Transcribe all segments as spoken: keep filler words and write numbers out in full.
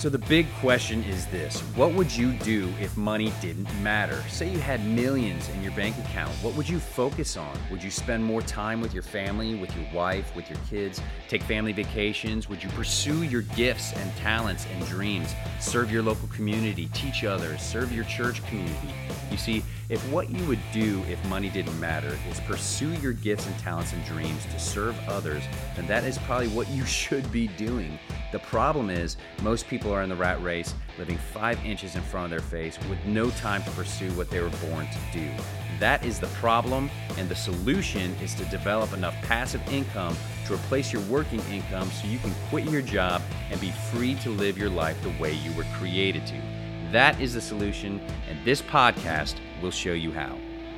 So the big question is this: what would you do if money didn't matter? Say you had millions in your bank account. What would you focus on? Would you spend more time with your family, with your wife, with your kids? Take family vacations? Would you pursue your gifts and talents and dreams? Serve your local community, teach others, serve your church community? You see, if what you would do if money didn't matter is pursue your gifts and talents and dreams to serve others, then that is probably what you should be doing. The problem is, most people are in the rat race, living five inches in front of their face with no time to pursue what they were born to do. That is the problem, and the solution is to develop enough passive income to replace your working income so you can quit your job and be free to live your life the way you were created to. That is the solution, and this podcast will show you how.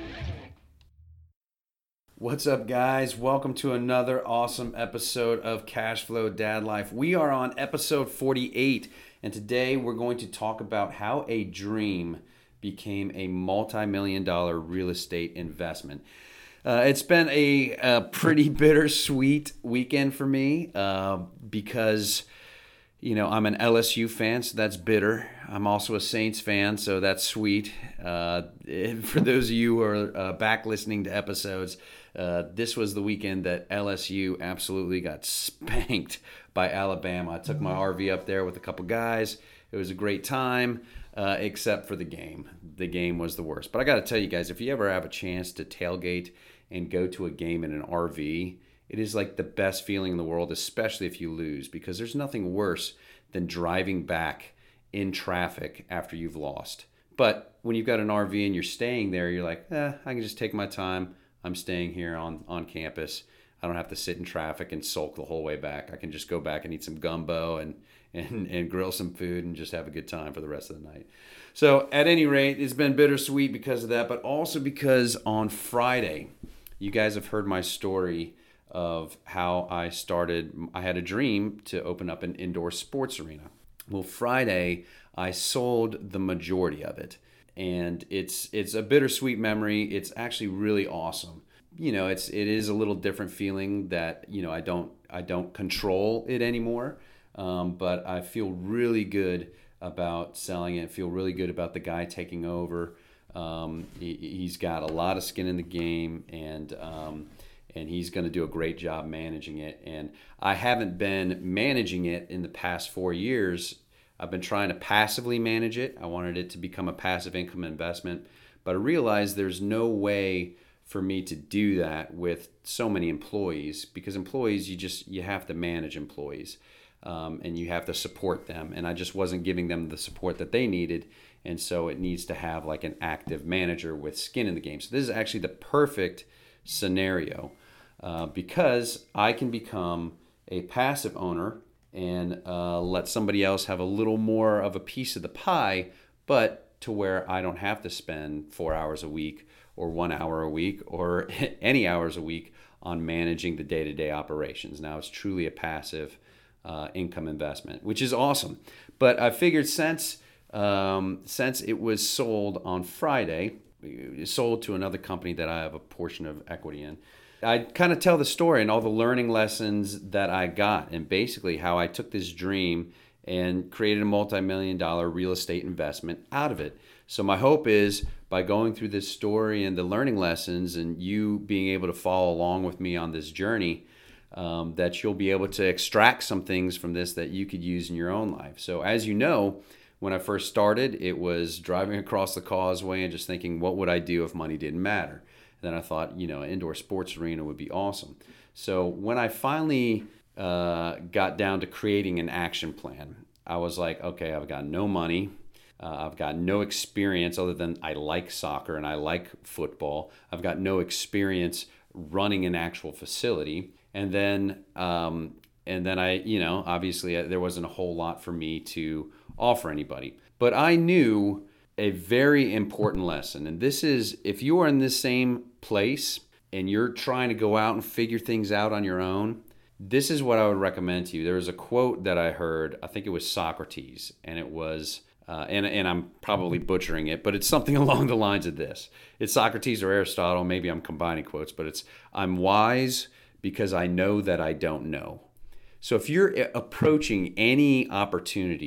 What's up, guys? Welcome to another awesome episode of Cashflow Dad Life. We are on episode forty-eight, and today we're going to talk about how a dream became a multi-million dollar real estate investment. Uh, it's been a, a pretty bittersweet weekend for me uh, because, you know, I'm an L S U fan, so that's bitter. I'm also a Saints fan, so that's sweet. Uh, for those of you who are uh, back listening to episodes, uh, this was the weekend that L S U absolutely got spanked by Alabama. I took my R V up there with a couple guys. It was a great time, uh, except for the game. The game was the worst. But I got to tell you guys, if you ever have a chance to tailgate and go to a game in an R V, it is like the best feeling in the world, especially if you lose, because there's nothing worse than driving back in traffic after you've lost. But when you've got an R V and you're staying there, you're like, eh, I can just take my time. I'm staying here on, on campus. I don't have to sit in traffic and sulk the whole way back. I can just go back and eat some gumbo and, and, and grill some food and just have a good time for the rest of the night. So at any rate, it's been bittersweet because of that, but also because on Friday, you guys have heard my story of how I started. I had a dream to open up an indoor sports arena. Well, Friday, I sold the majority of it. And it's it's a bittersweet memory. It's actually really awesome. You know, it's it is a little different feeling that, you know, I don't I don't control it anymore. Um, but I feel really good about selling it. I feel really good about the guy taking over. Um, he, he's got a lot of skin in the game, and um, and he's going to do a great job managing it. And I haven't been managing it in the past four years. I've been trying to passively manage it. I wanted it to become a passive income investment, but I realized there's no way for me to do that with so many employees, because employees, you just, you have to manage employees um, and you have to support them. And I just wasn't giving them the support that they needed. And so it needs to have like an active manager with skin in the game. So this is actually the perfect scenario uh, because I can become a passive owner and uh, let somebody else have a little more of a piece of the pie, but to where I don't have to spend four hours a week or one hour a week or any hours a week on managing the day-to-day operations. Now it's truly a passive uh, income investment, which is awesome. But I figured since um, since it was sold on Friday, it sold to another company that I have a portion of equity in, I kind of tell the story and all the learning lessons that I got, and basically how I took this dream and created a multi-million dollar real estate investment out of it. So my hope is by going through this story and the learning lessons and you being able to follow along with me on this journey, um, that you'll be able to extract some things from this that you could use in your own life. So as you know, when I first started, it was driving across the causeway and just thinking, what would I do if money didn't matter? Then I thought, you know, an indoor sports arena would be awesome. So when I finally uh, got down to creating an action plan, I was like, okay, I've got no money. Uh, I've got no experience other than I like soccer and I like football. I've got no experience running an actual facility. And then, um, and then I, you know, obviously there wasn't a whole lot for me to offer anybody. But I knew a very important lesson. And this is, if you are in this same place and you're trying to go out and figure things out on your own, this is what I would recommend to you. There was a quote that I heard, I think it was Socrates, and it was, uh, and, and I'm probably butchering it, but it's something along the lines of this. It's Socrates or Aristotle, maybe I'm combining quotes, but it's, I'm wise because I know that I don't know. So if you're approaching any opportunity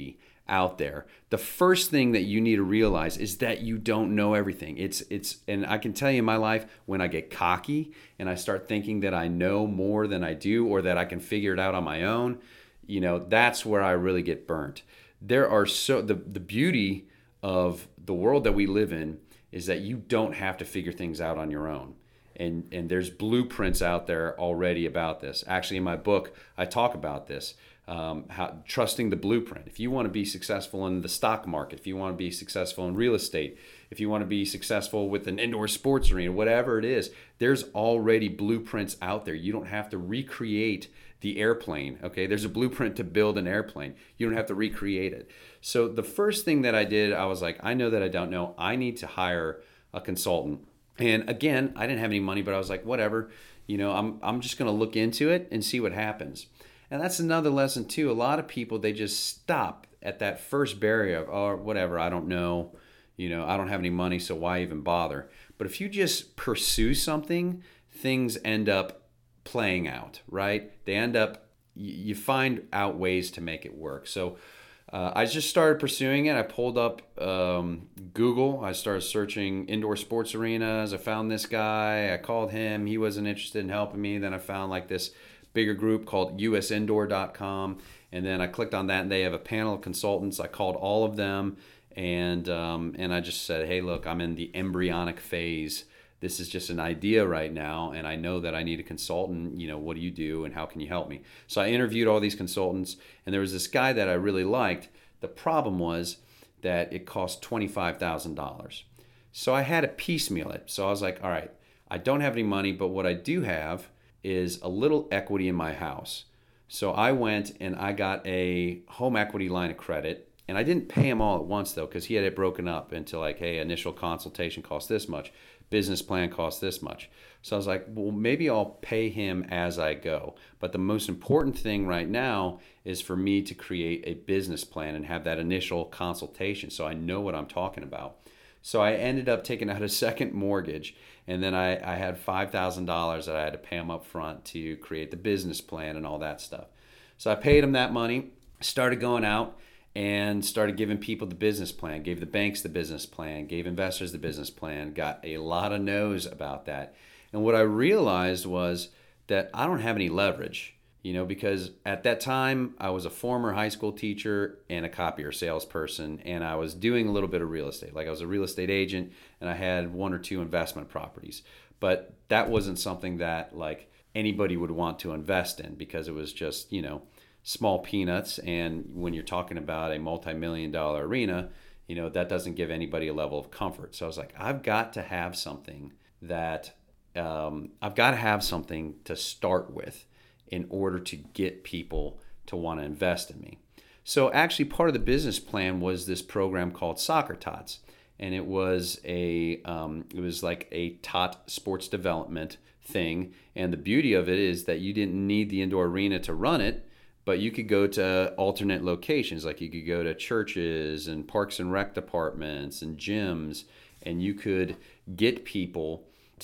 out there. The first thing that you need to realize is that you don't know everything. It's it's and I can tell you in my life, when I get cocky and I start thinking that I know more than I do, or that I can figure it out on my own, you know, that's where I really get burnt. There are so the the beauty of the world that we live in is that you don't have to figure things out on your own. And and there's blueprints out there already about this. Actually, in my book, I talk about this. Um, how, trusting the blueprint. If you want to be successful in the stock market, if you want to be successful in real estate, if you want to be successful with an indoor sports arena, whatever it is, there's already blueprints out there. You don't have to recreate the airplane, okay? There's a blueprint to build an airplane. You don't have to recreate it. So the first thing that I did, I was like, I know that I don't know. I need to hire a consultant. And again, I didn't have any money, but I was like, whatever, you know, I'm I'm just going to look into it and see what happens. And that's another lesson too. A lot of people, they just stop at that first barrier of, oh, whatever, I don't know, you know, I don't have any money, so why even bother? But if you just pursue something, things end up playing out, right? They end up, you find out ways to make it work. So uh, I just started pursuing it. I pulled up um, Google. I started searching indoor sports arenas. I found this guy. I called him. He wasn't interested in helping me. Then I found like this bigger group called U S indoor dot com, and then I clicked on that, and they have a panel of consultants. I called all of them, and um, and I just said, hey, look, I'm in the embryonic phase. This is just an idea right now, and I know that I need a consultant. You know, what do you do, and how can you help me? So I interviewed all these consultants, and there was this guy that I really liked. The problem was that it cost twenty-five thousand dollars. So I had to piecemeal it. So I was like, all right, I don't have any money, but what I do have is a little equity in my house. So I went and I got a home equity line of credit, and I didn't pay him all at once though, because he had it broken up into like, hey, initial consultation costs this much, business plan costs this much. So I was like, well, maybe I'll pay him as I go. But the most important thing right now is for me to create a business plan and have that initial consultation so I know what I'm talking about. So I ended up taking out a second mortgage, and then I, I had five thousand dollars that I had to pay him up front to create the business plan and all that stuff. So I paid him that money, started going out and started giving people the business plan, gave the banks the business plan, gave investors the business plan, got a lot of no's about that. And what I realized was that I don't have any leverage. You know, because at that time I was a former high school teacher and a copier salesperson, and I was doing a little bit of real estate. Like I was a real estate agent, and I had one or two investment properties. But that wasn't something that like anybody would want to invest in, because it was just, you know, small peanuts. And when you're talking about a multi-million dollar arena, you know, that doesn't give anybody a level of comfort. So I was like, I've got to have something that um, I've got to have something to start with in order to get people to want to invest in me. So actually part of the business plan was this program called Soccer Tots. And it was a um, it was like a tot sports development thing. And the beauty of it is that you didn't need the indoor arena to run it, but you could go to alternate locations. Like you could go to churches and parks and rec departments and gyms, and you could get people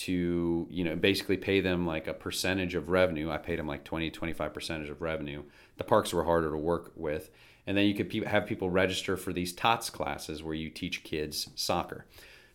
to, you know, basically pay them like a percentage of revenue. I paid them like twenty, twenty-five percentage of revenue. The parks were harder to work with. And then you could pe- have people register for these TOTS classes where you teach kids soccer.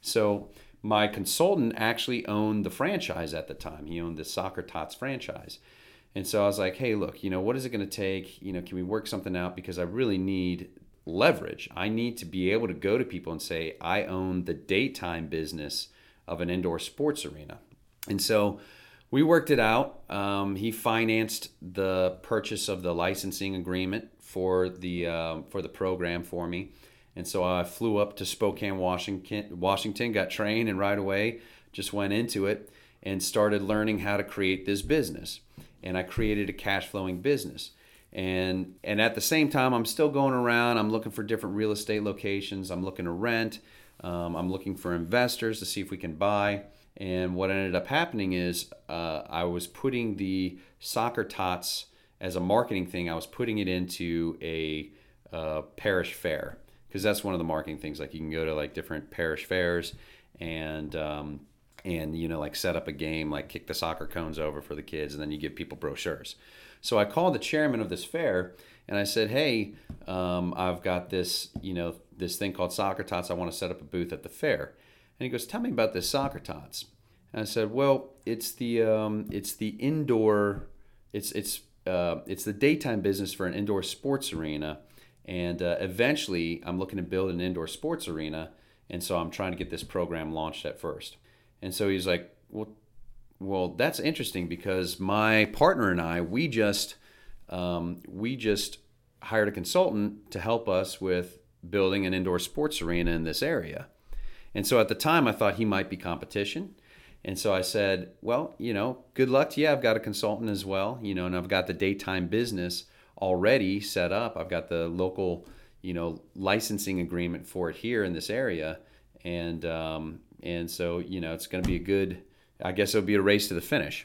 So my consultant actually owned the franchise at the time. He owned the Soccer Tots franchise. And so I was like, hey, look, you know, what is it going to take? You know, can we work something out? Because I really need leverage. I need to be able to go to people and say, I own the daytime business of an indoor sports arena. And so we worked it out. Um, he financed the purchase of the licensing agreement for the uh, for the program for me. And so I flew up to Spokane, Washington, Washington, got trained, and right away just went into it and started learning how to create this business. And I created a cash flowing business. And and at the same time, I'm still going around. I'm looking for different real estate locations. I'm looking to rent. Um, I'm looking for investors to see if we can buy. And what ended up happening is uh, I was putting the Soccer Tots as a marketing thing. I was putting it into a uh, parish fair, because that's one of the marketing things. Like you can go to like different parish fairs and um, and you know like set up a game, like kick the soccer cones over for the kids, and then you give people brochures. So I called the chairman of this fair And I said, hey, um, I've got this, you know, this thing called Soccer Tots. I want to set up a booth at the fair. And he goes, tell me about this Soccer Tots. And I said, well, it's the um, it's the indoor, it's it's uh, it's the daytime business for an indoor sports arena, and uh, eventually I'm looking to build an indoor sports arena, and so I'm trying to get this program launched at first. And so he's like, well, well, that's interesting because my partner and I, we just um, we just hired a consultant to help us with building an indoor sports arena in this area. And so at the time, I thought he might be competition. And so I said, well, you know, good luck to you. I've got a consultant as well, you know, and I've got the daytime business already set up. I've got the local, you know, licensing agreement for it here in this area. And um, and so, you know, it's going to be a good, I guess it'll be a race to the finish.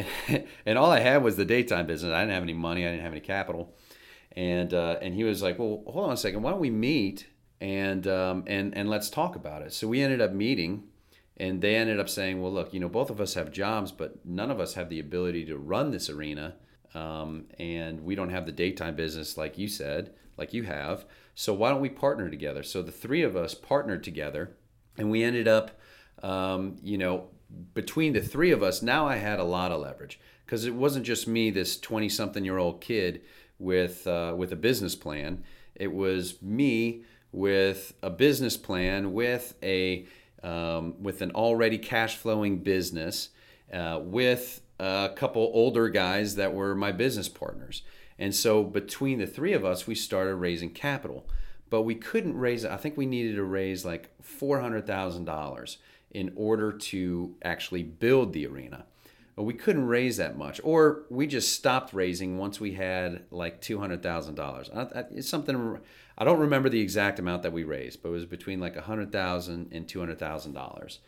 And all I had was the daytime business. I didn't have any money. I didn't have any capital. And uh, and he was like, well, hold on a second. Why don't we meet and um, and and let's talk about it. So we ended up meeting. And they ended up saying, well, look, you know, both of us have jobs, but none of us have the ability to run this arena. Um, and we don't have the daytime business like you said, like you have. So why don't we partner together? So the three of us partnered together, and we ended up, um, you know, between the three of us, now I had a lot of leverage because it wasn't just me, this twenty-something-year-old kid with uh, with a business plan. It was me with a business plan, with a Um, with an already cash flowing business, uh, with a couple older guys that were my business partners. And so between the three of us, we started raising capital. But we couldn't raise, I think we needed to raise like four hundred thousand dollars in order to actually build the arena. But we couldn't raise that much, or we just stopped raising once we had like two hundred thousand dollars. It's something, I don't remember the exact amount that we raised, but it was between like one hundred thousand dollars and two hundred thousand dollars.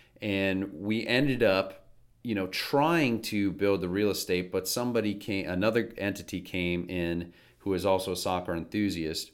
And we ended up, you know, trying to build the real estate, but somebody came, another entity came in who was also a soccer enthusiast,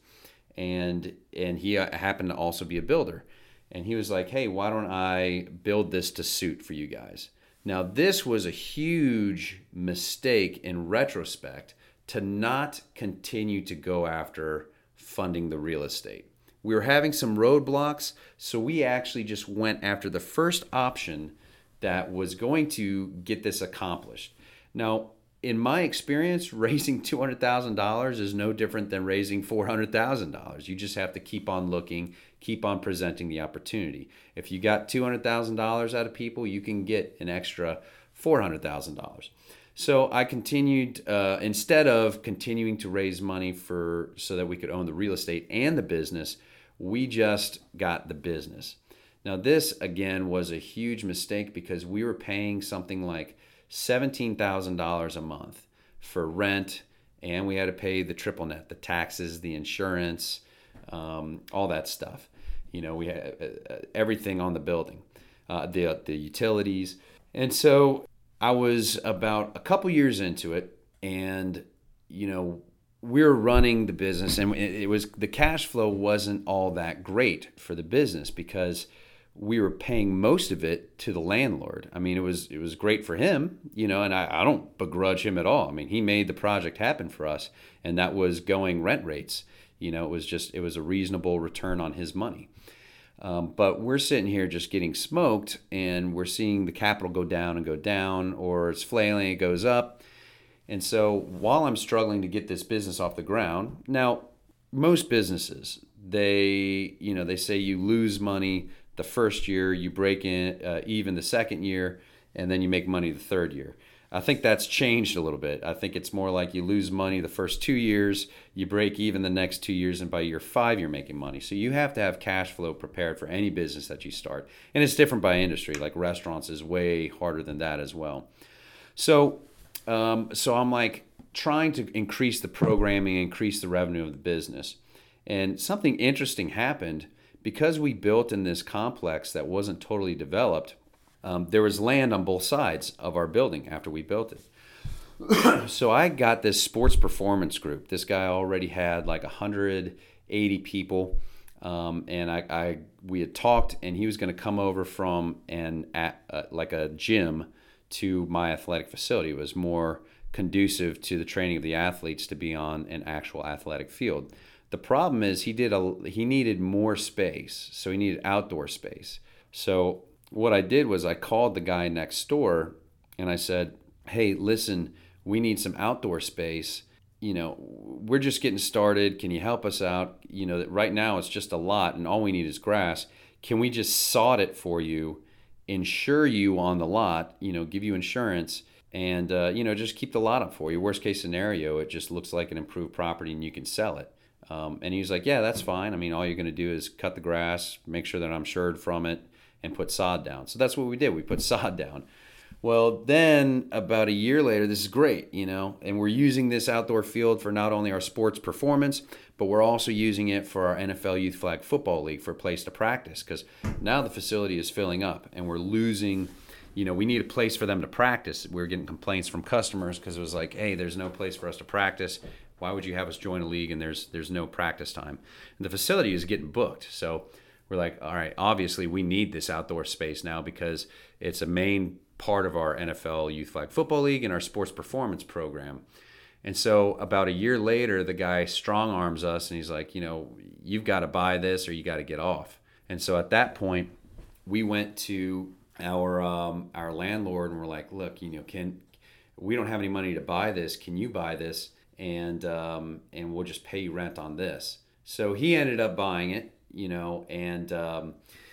and and he happened to also be a builder. And he was like, hey, why don't I build this to suit for you guys? Now, this was a huge mistake in retrospect to not continue to go after funding the real estate. We were having some roadblocks, so we actually just went after the first option that was going to get this accomplished. Now, in my experience, raising two hundred thousand dollars is no different than raising four hundred thousand dollars. You just have to keep on looking, keep on presenting the opportunity. If you got two hundred thousand dollars out of people, you can get an extra four hundred thousand dollars. So I continued, uh, instead of continuing to raise money for so that we could own the real estate and the business, we just got the business. Now this, again, was a huge mistake because we were paying something like seventeen thousand dollars a month for rent, and we had to pay the triple net, the taxes, the insurance, um, all that stuff. You know, we had uh, everything on the building, uh, the the utilities. And so I was about a couple years into it, and, you know, we were running the business, and it was, the cash flow wasn't all that great for the business because we were paying most of it to the landlord. I mean, it was it was great for him, you know, and I, I don't begrudge him at all. I mean, he made the project happen for us, and that was going rent rates. You know, it was just, it was a reasonable return on his money. Um, but we're sitting here just getting smoked, and we're seeing the capital go down and go down, or it's flailing, it goes up. And so while I'm struggling to get this business off the ground, now, most businesses, they, you know, they say you lose money the first year, you break in uh, even the second year, and then you make money the third year. I think that's changed a little bit. I think it's more like you lose money the first two years, you break even the next two years, and by year five, you're making money. So you have to have cash flow prepared for any business that you start. And it's different by industry. Like restaurants is way harder than that as well. So, um, so I'm like trying to increase the programming, increase the revenue of the business. And something interesting happened. Because we built in this complex that wasn't totally developed, um, there was land on both sides of our building after we built it. So I got this sports performance group. This guy already had like one hundred eighty people, um, and I, I we had talked, and he was going to come over from an at, uh, like a gym to my athletic facility. It was more conducive to the training of the athletes to be on an actual athletic field. The problem is he did a he needed more space, so he needed outdoor space. So what I did was I called the guy next door and I said, "Hey, listen, we need some outdoor space. You know, we're just getting started. Can you help us out? You know, right now it's just a lot and all we need is grass. Can we just sod it for you, insure you on the lot, you know, give you insurance, and, uh, you know, just keep the lot up for you. Worst case scenario, it just looks like an improved property and you can sell it." Um, and he was like, "Yeah, that's fine. I mean, all you're going to do is cut the grass, make sure that I'm insured from it, and put sod down." So that's what we did. We put sod down. Well, then about a year later, this is great, you know, and we're using this outdoor field for not only our sports performance, but we're also using it for our N F L Youth Flag Football League for a place to practice, because now the facility is filling up and we're losing, you know, we need a place for them to practice. We were getting complaints from customers because it was like, "Hey, there's no place for us to practice. Why would you have us join a league and there's there's no practice time?" And the facility is getting booked. So we're like, all right, obviously we need this outdoor space now because it's a main part of our N F L Youth Flag Football League and our sports performance program. And so about a year later, the guy strong arms us and he's like, you know, "You've got to buy this or you got to get off." And so at that point, we went to our um, our landlord and we're like, "Look, you know, can we don't have any money to buy this. Can you buy this? And um, and we'll just pay you rent on this." So he ended up buying it, you know, and um,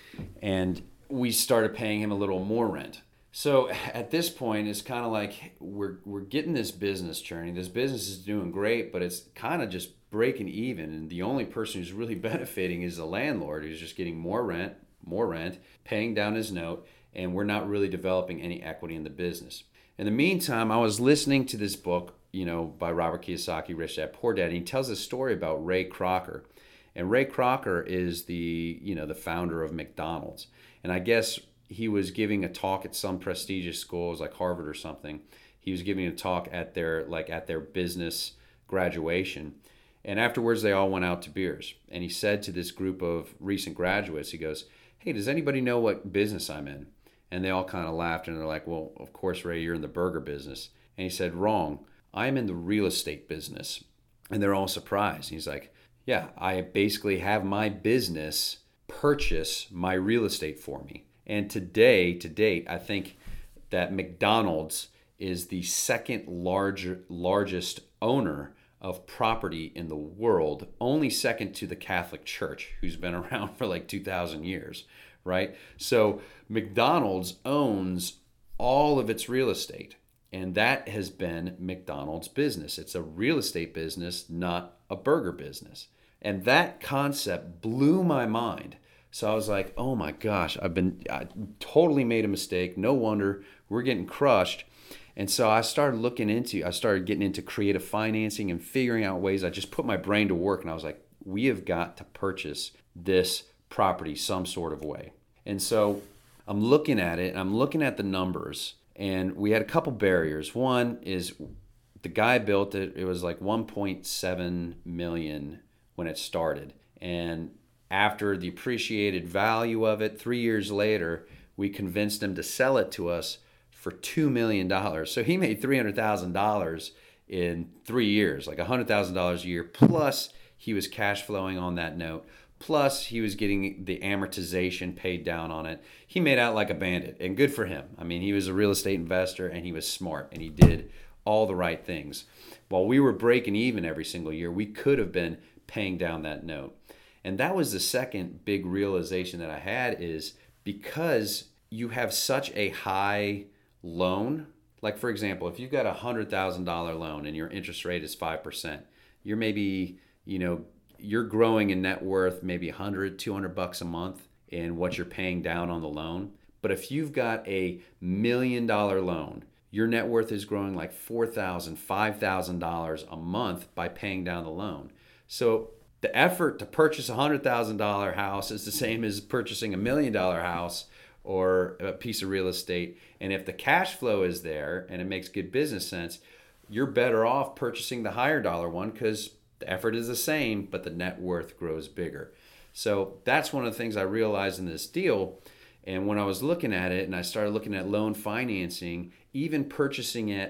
and we started paying him a little more rent. So at this point, it's kind of like we're we're getting this business churning. This business is doing great, but it's kind of just breaking even. And the only person who's really benefiting is the landlord, who's just getting more rent, more rent, paying down his note, and we're not really developing any equity in the business. In the meantime, I was listening to this book, you know, by Robert Kiyosaki, Rich Dad Poor Dad, and he tells a story about Ray Kroc. And Ray Kroc is the, you know, the founder of McDonald's. And I guess he was giving a talk at some prestigious schools like Harvard or something. He was giving a talk at their like at their business graduation. And afterwards they all went out to beers. And he said to this group of recent graduates, he goes, "Hey, does anybody know what business I'm in?" And they all kind of laughed and they're like, "Well, of course, Ray, you're in the burger business." And he said, "Wrong. I'm in the real estate business." And they're all surprised. He's like, "Yeah, I basically have my business purchase my real estate for me." And today, to date, I think that McDonald's is the second larger, largest owner of property in the world, only second to the Catholic Church, who's been around for like two thousand years, right? So McDonald's owns all of its real estate. And that has been McDonald's business. It's a real estate business, not a burger business. And that concept blew my mind. So I was like, oh my gosh, I've been I totally made a mistake. No wonder we're getting crushed. And so I started looking into, I started getting into creative financing and figuring out ways. I just put my brain to work and I was like, we have got to purchase this property some sort of way. And so I'm looking at it and I'm looking at the numbers. And we had a couple barriers. One is the guy built it. It was like one point seven million when it started. And after the appreciated value of it, three years later, we convinced him to sell it to us for two million dollars. So he made three hundred thousand dollars in three years, like one hundred thousand dollars a year. Plus, he was cash flowing on that note. Plus, he was getting the amortization paid down on it. He made out like a bandit, and good for him. I mean, he was a real estate investor, and he was smart, and he did all the right things. While we were breaking even every single year, we could have been paying down that note. And that was the second big realization that I had is because you have such a high loan, like for example, if you've got a one hundred thousand dollars loan and your interest rate is five percent, you're maybe, you know, you're growing in net worth maybe one hundred, two hundred bucks a month in what you're paying down on the loan. But if you've got a million dollar loan, your net worth is growing like four thousand dollars, five thousand dollars a month by paying down the loan. So the effort to purchase a one hundred thousand dollars house is the same as purchasing a million dollar house or a piece of real estate. And if the cash flow is there and it makes good business sense, you're better off purchasing the higher dollar one because the effort is the same, but the net worth grows bigger. So that's one of the things I realized in this deal. And when I was looking at it and I started looking at loan financing, even purchasing it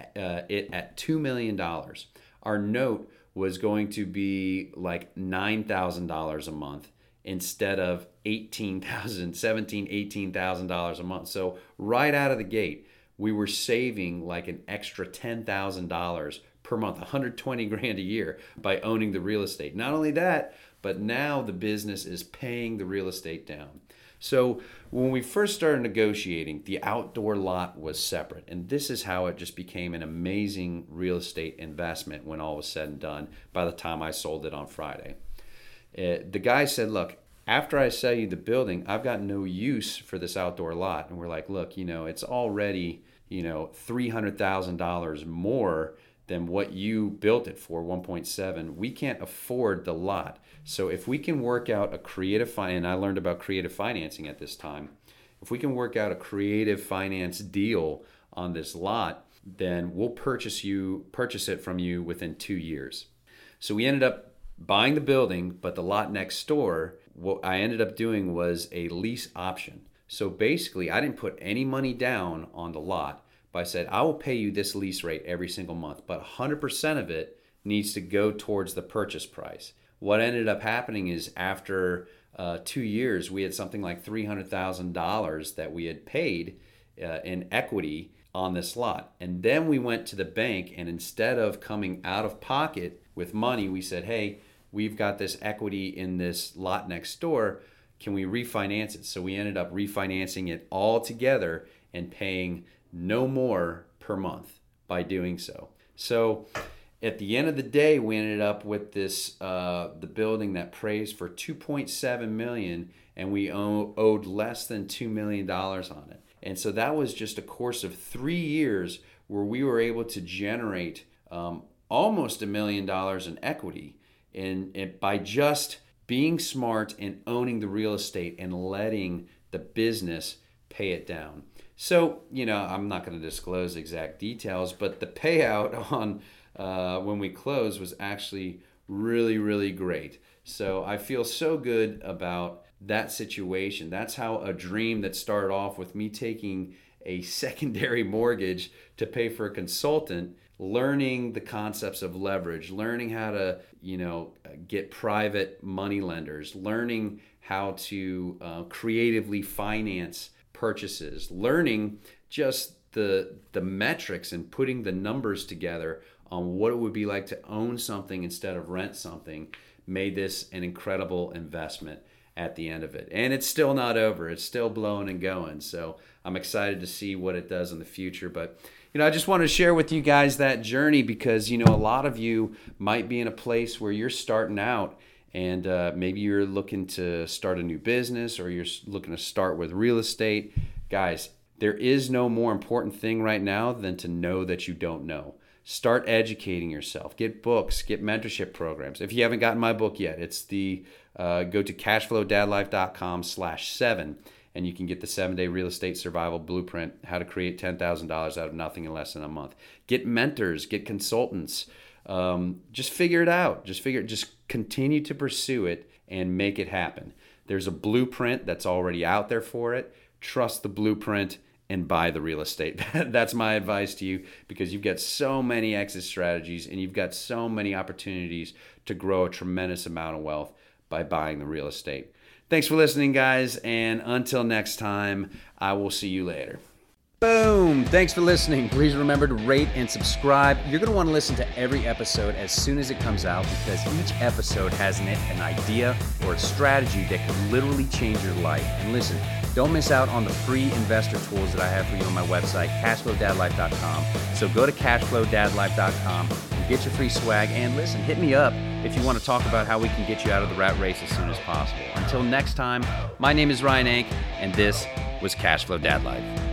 uh, it at two million dollars. Our note was going to be like nine thousand dollars a month instead of eighteen thousand dollars, seventeen thousand dollars, eighteen thousand dollars a month. So right out of the gate, we were saving like an extra ten thousand dollars per month, one hundred twenty grand a year by owning the real estate. Not only that, but now the business is paying the real estate down. So when we first started negotiating, the outdoor lot was separate. And this is how it just became an amazing real estate investment when all was said and done by the time I sold it on Friday. Uh, the guy said, look, after I sell you the building, I've got no use for this outdoor lot. And we're like, look, you know, it's already, you know, three hundred thousand dollars more than what you built it for, one point seven. We can't afford the lot. So if we can work out a creative finance, and I learned about creative financing at this time, if we can work out a creative finance deal on this lot, then we'll purchase you purchase it from you within two years. So we ended up buying the building, but the lot next door, what I ended up doing was a lease option. So basically, I didn't put any money down on the lot, but I said, I will pay you this lease rate every single month, but one hundred percent of it needs to go towards the purchase price. What ended up happening is after uh, two years, we had something like three hundred thousand dollars that we had paid uh, in equity on this lot. And then we went to the bank, and instead of coming out of pocket with money, we said, hey, we've got this equity in this lot next door. Can we refinance it? So we ended up refinancing it all together and paying no more per month by doing so. So at the end of the day, we ended up with this uh, the building that praised for two point seven million dollars, and we owe, owed less than two million dollars on it. And so that was just a course of three years where we were able to generate um, almost a million dollars in equity in, in by just being smart and owning the real estate and letting the business pay it down. So, you know, I'm not going to disclose exact details, but the payout on uh, when we closed was actually really, really great. So I feel so good about that situation. That's how a dream that started off with me taking a secondary mortgage to pay for a consultant, learning the concepts of leverage, learning how to, you know, get private money lenders, learning how to uh, creatively finance purchases, learning just the the metrics and putting the numbers together on what it would be like to own something instead of rent something, made this an incredible investment at the end of it. And it's still not over. It's still blowing and going. So I'm excited to see what it does in the future. But, you know, I just want to share with you guys that journey because, you know, a lot of you might be in a place where you're starting out and uh, maybe you're looking to start a new business or you're looking to start with real estate. Guys, there is no more important thing right now than to know that you don't know. Start educating yourself. Get books, get mentorship programs. If you haven't gotten my book yet, it's the uh, go to cashflowdadlife.com slash seven and you can get the seven-day real estate survival blueprint, how to create ten thousand dollars out of nothing in less than a month. Get mentors, get consultants. Um, just figure it out. Just figure, just continue to pursue it and make it happen. There's a blueprint that's already out there for it. Trust the blueprint and buy the real estate. That's my advice to you because you've got so many exit strategies and you've got so many opportunities to grow a tremendous amount of wealth by buying the real estate. Thanks for listening, guys. And until next time, I will see you later. Boom! Thanks for listening. Please remember to rate and subscribe. You're going to want to listen to every episode as soon as it comes out because each episode has in it an idea or a strategy that could literally change your life. And listen, don't miss out on the free investor tools that I have for you on my website, cashflow dad life dot com. So go to cashflow dad life dot com and get your free swag. And listen, hit me up if you want to talk about how we can get you out of the rat race as soon as possible. Until next time, my name is Ryan Ank, and this was Cashflow Dad Life.